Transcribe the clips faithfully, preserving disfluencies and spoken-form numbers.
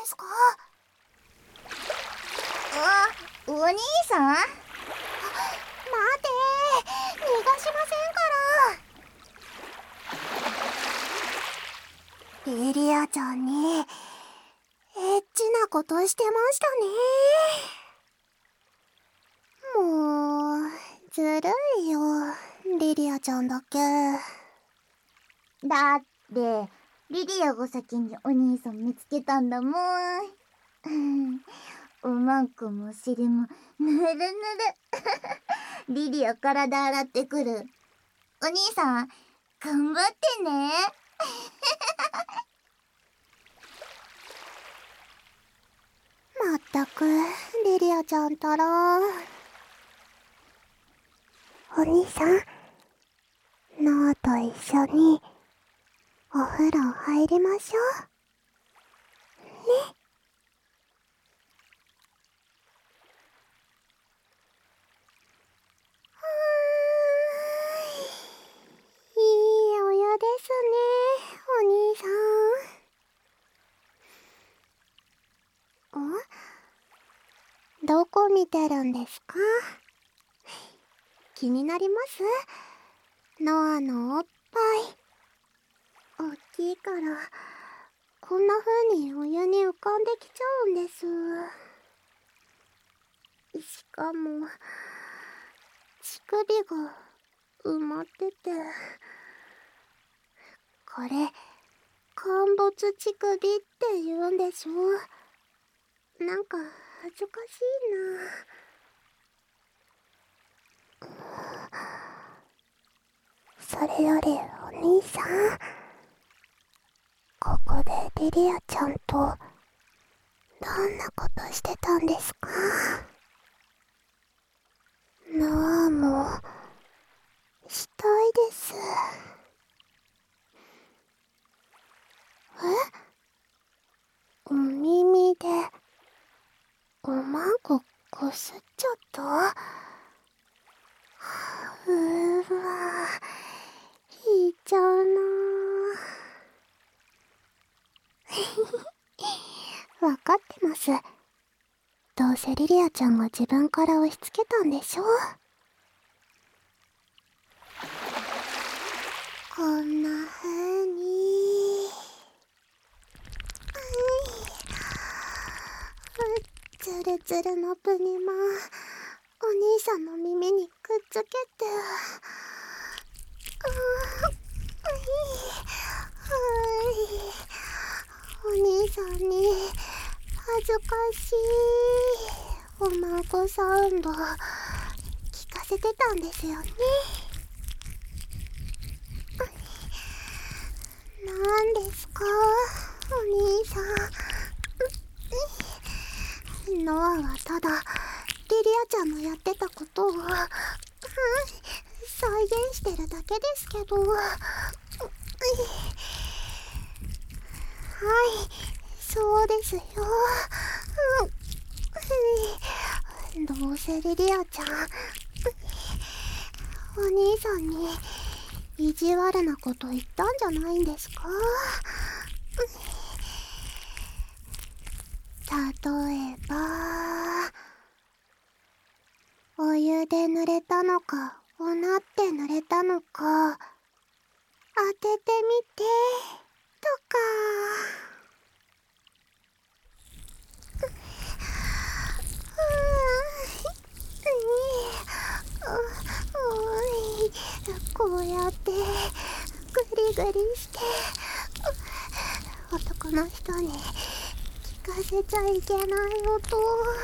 ですか？ あ、お兄さん？待て、逃がしませんから。リリアちゃんにエッチなことしてましたね。もうずるいよ、リリアちゃんだけ。 だってリリアが先にお兄さん見つけたんだもん。おまんこもお尻もぬるぬる。リリア体洗ってくる。お兄さん頑張ってね。 まったくリリアちゃんたら。お兄さん、ノアと一緒にお風呂入りましょうね。いいお湯ですね、お兄さん。ん？どこ見てるんですか？気になります？ノアのおっぱい。大きいからこんな風にお湯に浮かんできちゃうんです。しかも乳首が埋まってて、これ陥没乳首って言うんでしょ。なんか恥ずかしいな。それよりお兄さん、ここでリリアちゃんとどんなことしてたんですか？ノアもしたいです。え？お耳でおまんここすっちゃった？うーわ、引いちゃうな。わかってます。どうせリリアちゃんが自分から押し付けたんでしょ。こんな風につるつるのプニマお兄さんの耳にくっつけて、お兄さんに恥ずかしいおまんこサウンド聞かせてたんですよね。なんですかお兄さん。ノアはただリリアちゃんのやってたことを、うん、再現してるだけですけど。はい、そうですよ。うん、どうせリリアちゃんお兄さんに意地悪なこと言ったんじゃないんですか？例えばお湯で濡れたのかおなって濡れたのか当ててみてとか。こうやってグリグリして男の人に聞かせちゃいけない音。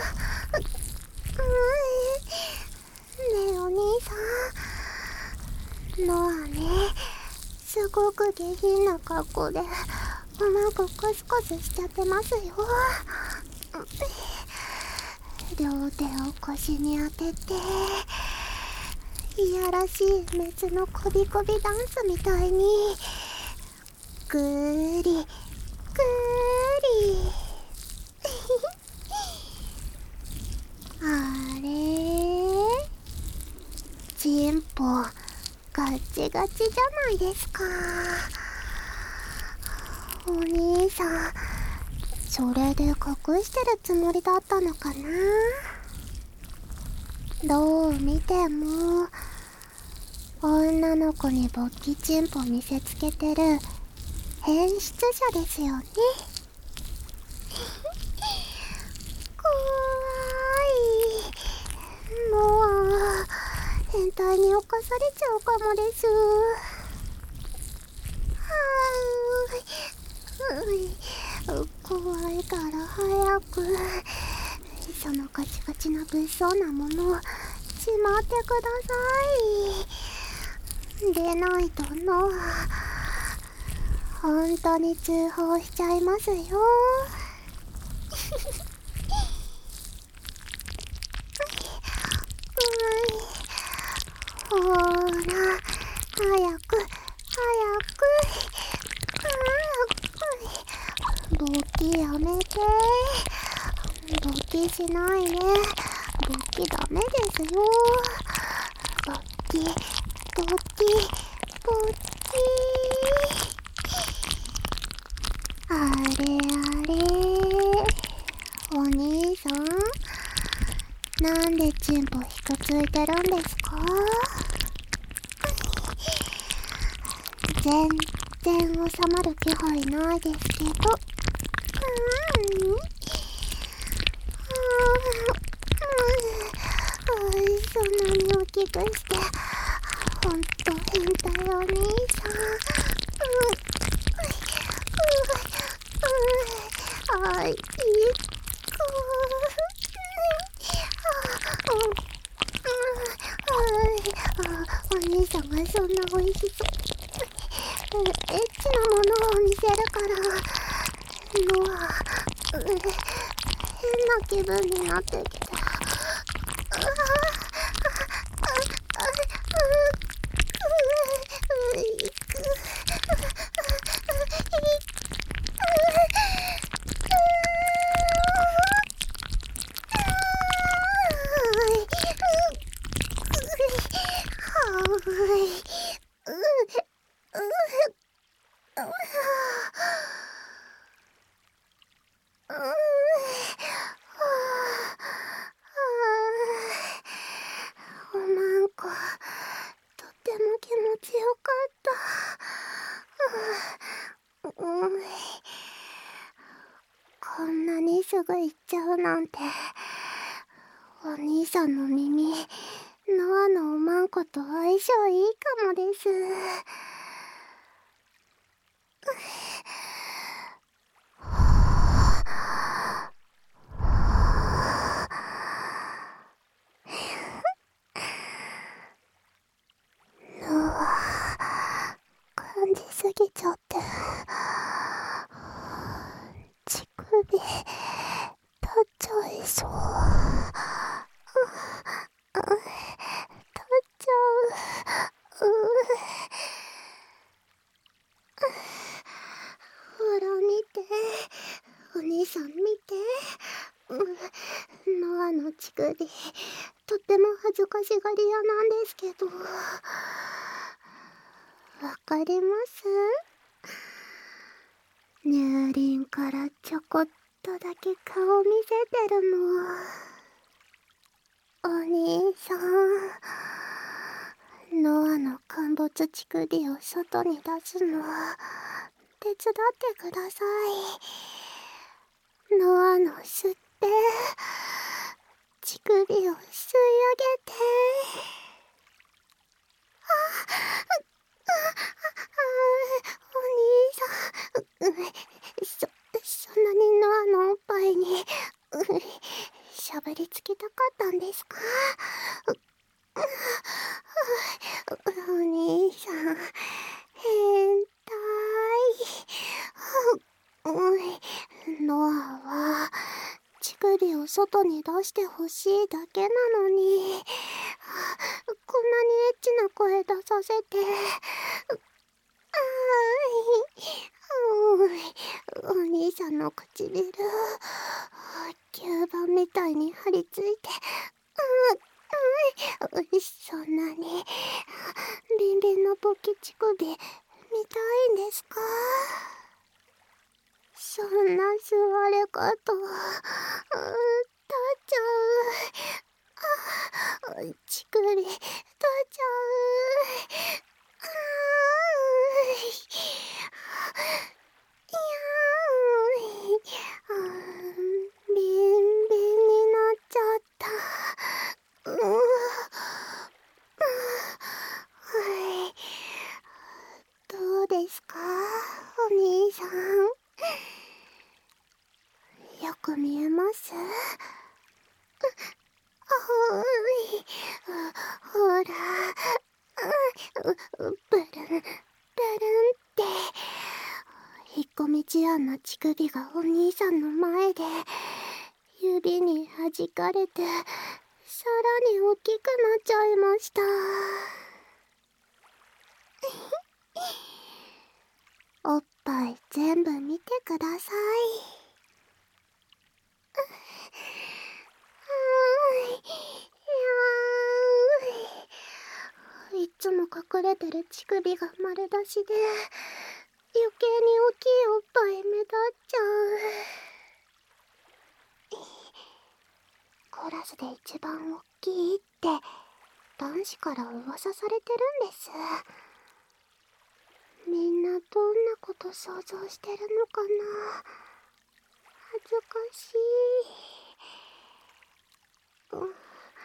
ねえお兄さん、ノアね、すごく下品な格好でおまんこコスコスしちゃってますよ。両手を腰に当てていやらしいメスのこびこびダンスみたいにぐーりぐーりあれ、チンポガチガチじゃないですか。お兄さんそれで隠してるつもりだったのかな。どう見ても女の子に勃起チンポ見せつけてる変質者ですよね。怖い。もう変態に侵されちゃうかもです。はーい、怖いから早くそのカチカチな物騒なものをしまってください。でないとの本当に通報しちゃいますよ。ほーら、早く早く早く。勃起やめて。勃起しないね。勃起ダメですよ。勃起勃起勃起。あれあれ、お兄さん、なんでチンポひくついてるんですか？全然収まる気配ないですけど。うん、そんなに大きくしてほんと変態お兄さん。あいこお兄さんがそんな美味しそうエッチなものを見せるからのは変な気分になってきた。おまんこ、とっても気持ちよかった。うん、こんなにすぐ行っちゃうなんて。お兄さんの耳、ノアのおまんこと相性いいかもです。ノア、感じすぎちゃって。乳首、立っちゃいそう。立っちゃう。ほら見て、お兄さん見て。ノアの乳首、とっても恥ずかしがり屋なんですけど。わかります？乳輪からちょこっとだけ顔見せてるの。お兄さん、ノアの陥没乳首を外に出すの手伝ってください。ノアの吸って乳首を吸い上げて。ああお兄さん、そそんなにノアのおっぱいにしゃぶりつきたかったんですか？お兄さん、変態。ノアは乳首を外に出してほしいだけなのに、こんなにエッチな声出させて。あーい、お兄さんの唇、吸盤みたいに張り付いて、うん、うん、そんなにビンビンの勃起乳首見たいんですか？ そんな座り方、うん、立っちゃう。あ、乳首、立っちゃう。あーいやー、あービンビンになっちゃった。うん、はい。どうですか、お兄さん。よく見えます？ほい、ほら、う、う、ブルン、ブルンって。引っ込み思案な乳首がお兄さんの前で、指に弾かれて、さらに大きくなっちゃいました。おっぱい全部見てください。いっつも隠れてる乳首が丸出しで、余計に大きいおっぱい目立っちゃう。クラスで一番大きいって男子から噂されてるんです。みんなどんなこと想像してるのかな。恥ずかしい。うん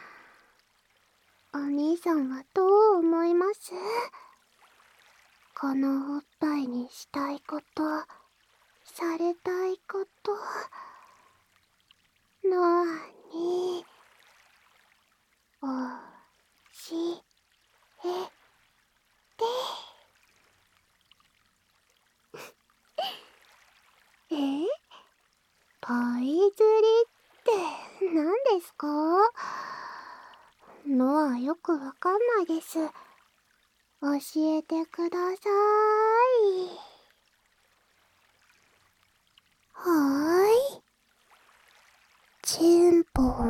、お兄さんはどう思います？このおっぱいにしたいこと、されたいこと、なーに、おしえて。え？パイ釣りって何ですか？のはよくわかんないです。教えてください。はーい。チンポを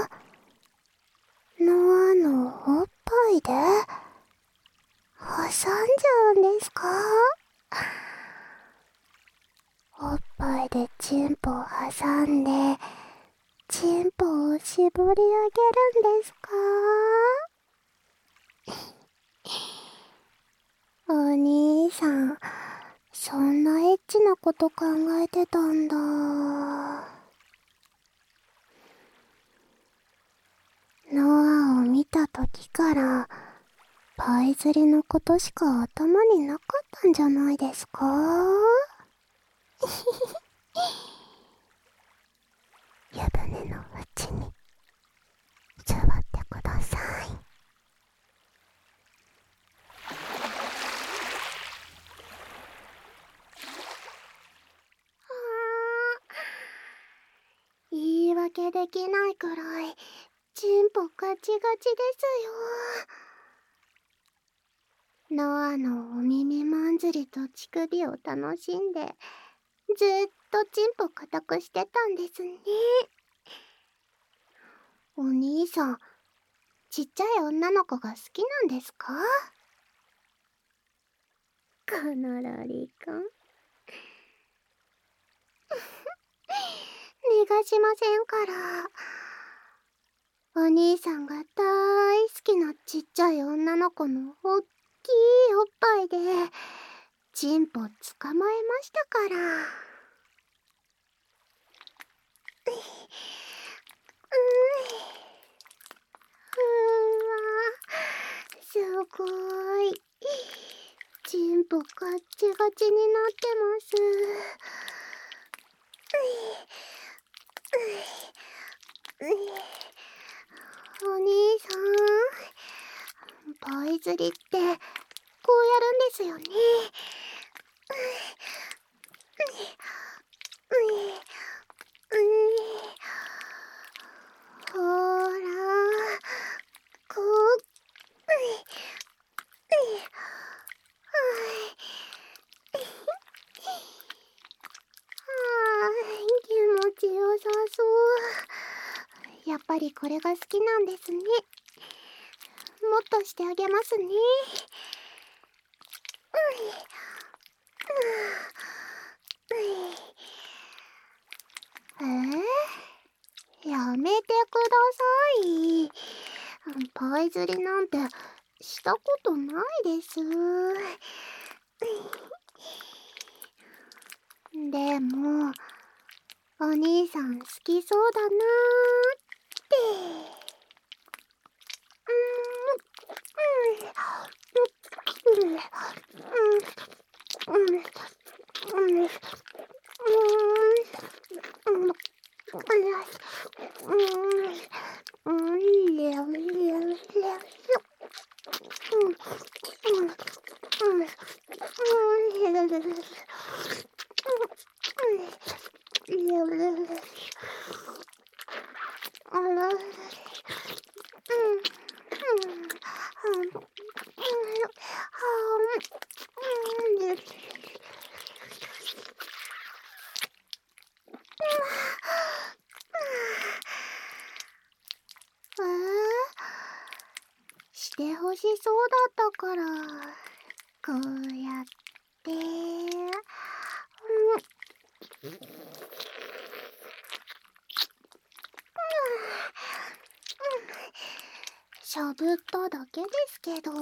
ノアのおっぱいで挟んじゃうんですか？おっぱいでチンポを挟んでチンポを絞り上げるんですか？お兄さん、そんなエッチなこと考えてたんだ。ノアを見た時からパイ釣りのことしか頭になかったんじゃないですか？湯船の縁に座ってください。言い訳できないくらいチンポガチガチですよ。ノアのお耳まんずりと乳首を楽しんでずっとチンポ固くしてたんですね。お兄さん、ちっちゃい女の子が好きなんですか？このロリコン逃がしませんから。お兄さんが大好きなちっちゃい女の子のおっきいおっぱいでチンポ捕まえましたから。うわ、すごい。チンポガッチガチになってます。お兄さん、パイ釣りってこうやるんですよね。ほら、こう、気持ちよさそう。やっぱりこれが好きなんですね。もっとしてあげますね。 パイ釣りなんてしたことないです。でもお兄さん好きそうだなーって。してほしそうだったからこうやってしゃぶっただけですけど。あー、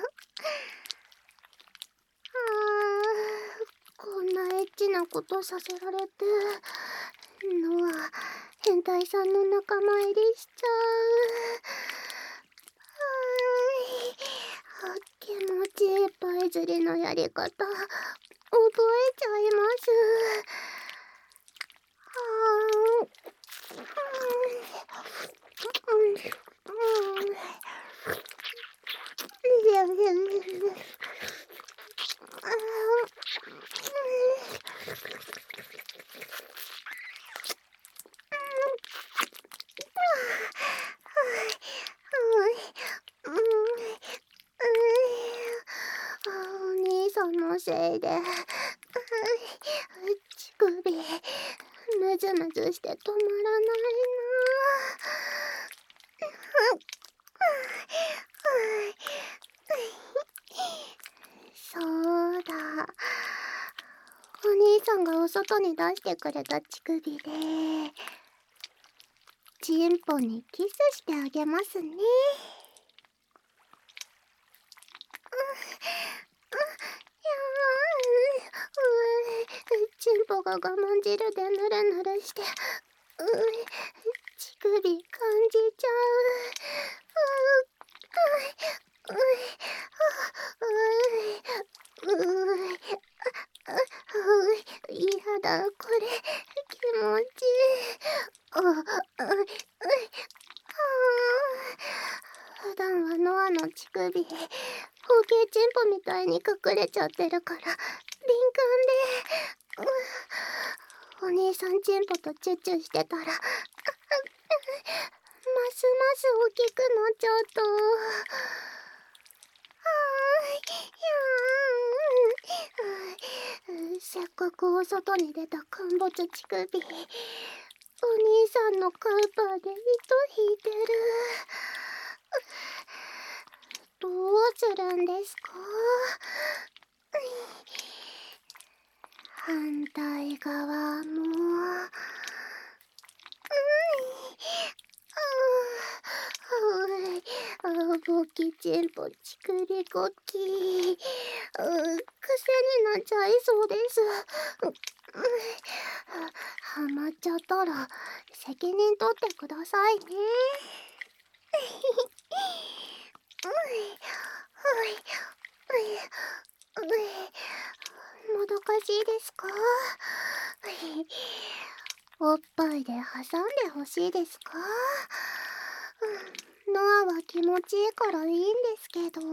こんなエッチなことさせられてノア変態さんの仲間入りしちゃう。はーい、気持ちいっぱい釣りのやり方覚えちゃいます。はーん。お兄さんのせいで乳首ムズムズして止まらないな。そうだ、お兄さんがお外に出してくれた乳首でチンポにキスしてあげますね。チンポが我慢汁でぬるぬるして乳首感じちゃう。いやだ、これ気持ちいい。普段はノアの乳首包茎チンポみたいに隠れちゃってるから敏感で、お兄さんチンポとチュッチュしてたらますます大きくなっちゃった。せっかくお外に出た陥没乳首、お兄さんのカウパーで糸引いてる。どうするんですか？反対側も。ボキチンポチクリコキ、う癖になっちゃいそうです。はまっちゃったら責任取ってくださいね。もどかしいですか？おっぱいで挟んでほしいですか？ノアは気持ちいいからいいんですけど。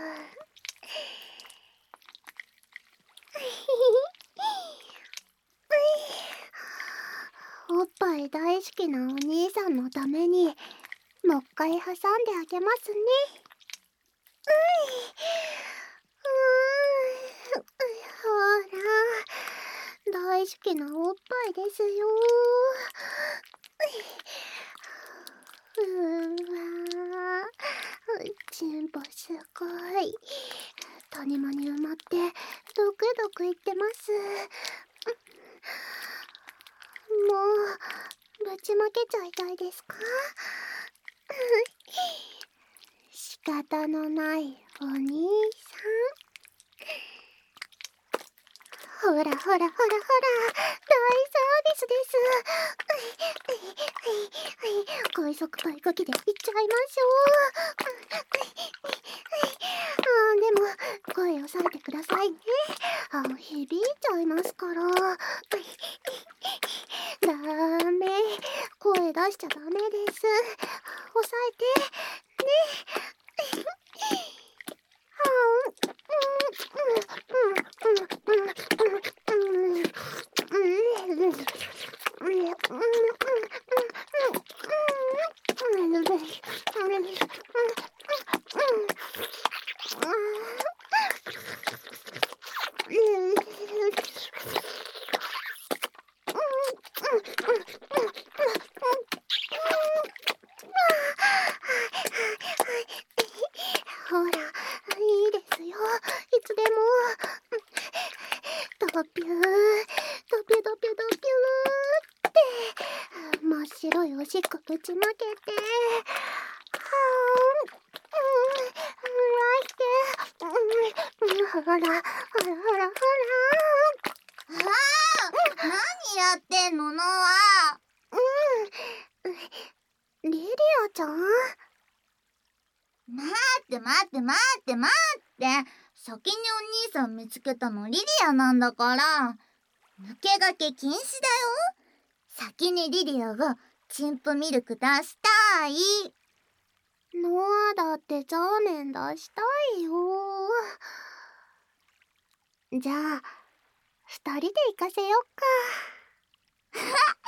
おっぱい大好きなお兄さんのためにもう一回挟んであげますね。ほら、大好きなおっぱいですよ。うわー、チンポすごい。谷間に埋まってドクドクいってます。もうぶちまけちゃいたいですか？ 方のないお兄さん。ほらほらほらほら、大サービスです。快速パイク機で行っちゃいましょう。あーでも声を抑えてくださいね。あ響いちゃいますから。ダメ、声出しちゃダメです。抑えてね。ほら、いいですよ。いつでも。ドピュー、ドピュドピュドピューって、真っ白いおしっこぶちまけて、はーん、うん、らして、ほら、ほらほらほら。 ああ、何やってんのノア。 うん、リリアちゃん？ 待って待って待って待って、先にお兄さん見つけたのリリアなんだから、抜け駆け禁止だよ。先にリリアがチンプミルク出したい。 ノアだってザーメン出したいよ。じゃあ二人で行かせよっか。